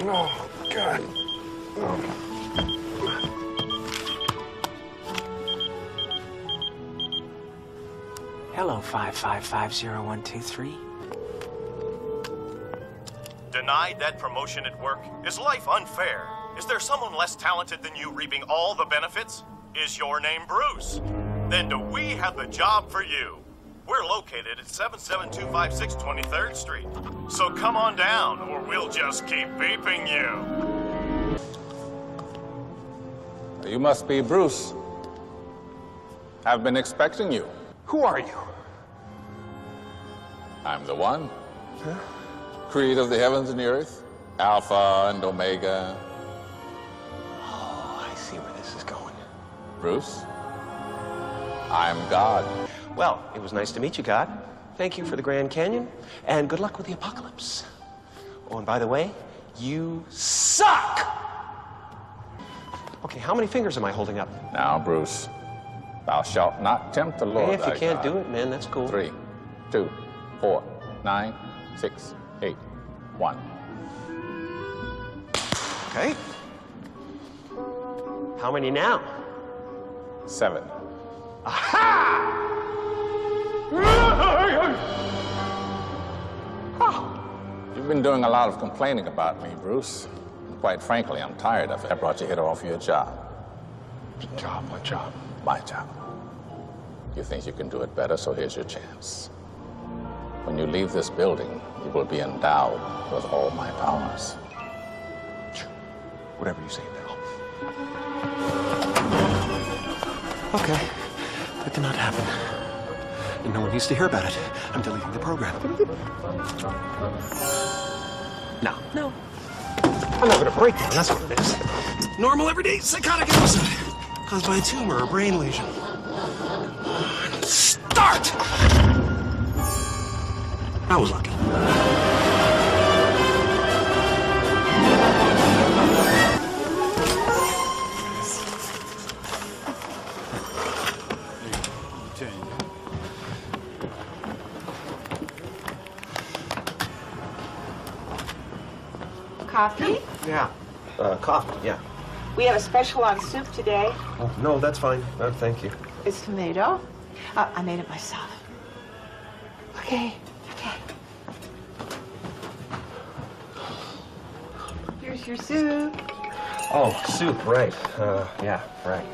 Oh, God. Oh. Hello, 5550123. Denied that promotion at work? Is life unfair? Is there someone less talented than you reaping all the benefits? Is your name Bruce? Then do we have the job for you? We're located at 77256 23rd Street. So come on down, or we'll just keep beeping you. You must be Bruce. I've been expecting you. Who are you? I'm the one. Huh? Creator of the heavens and the earth, Alpha and Omega. Oh, I see where this is going. Bruce, I'm God. Well, it was nice to meet you, God. Thank you for the Grand Canyon, and good luck with the apocalypse. Oh, and by the way, you suck! Okay, how many fingers am I holding up? Now, Bruce, thou shalt not tempt the Lord. Hey, if you can't God. do it, man, that's cool. 3, 2, 4, 9, 6, 8, 1. Okay. How many now? 7. Aha! You've been doing a lot of complaining about me, Bruce. And quite frankly, I'm tired of it. I brought you here to offer you a job. Job? What job? My job. You think you can do it better, so here's your chance. When you leave this building, you will be endowed with all my powers. Whatever you say, pal. Okay. That did not happen. And no one needs to hear about it. I'm deleting the program. No. No. I'm not gonna break down, that's what it is. Normal, everyday psychotic episode. Caused by a tumor or brain lesion. Start! I was lucky. Coffee? Yeah. Coffee, yeah. We have a special on soup today. Oh, no, that's fine. Thank you. It's tomato. I made it myself. Okay. Here's your soup. Oh, soup, right. Yeah, right.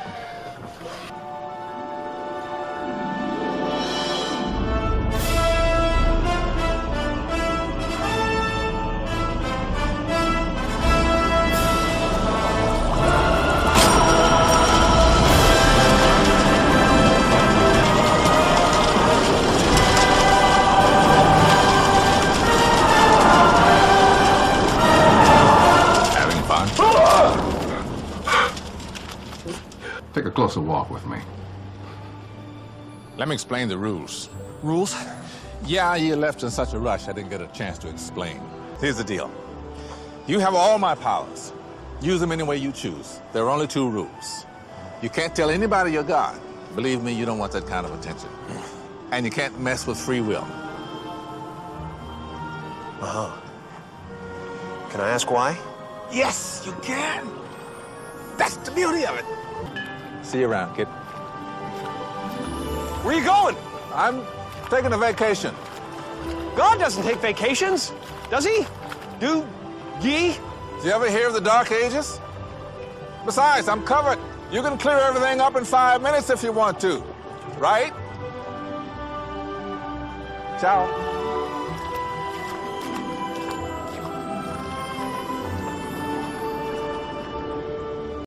Take a closer walk with me. Let me explain the rules. Rules? Yeah, you left in such a rush, I didn't get a chance to explain. Here's the deal. You have all my powers. Use them any way you choose. There are only 2 rules. You can't tell anybody you're God. Believe me, you don't want that kind of attention. And you can't mess with free will. Uh-huh. Can I ask why? Yes, you can. That's the beauty of it. See you around, kid. Where are you going? I'm taking a vacation. God doesn't take vacations, does he? Do ye? Did you ever hear of the Dark Ages? Besides, I'm covered. You can clear everything up in 5 minutes if you want to, right? Ciao.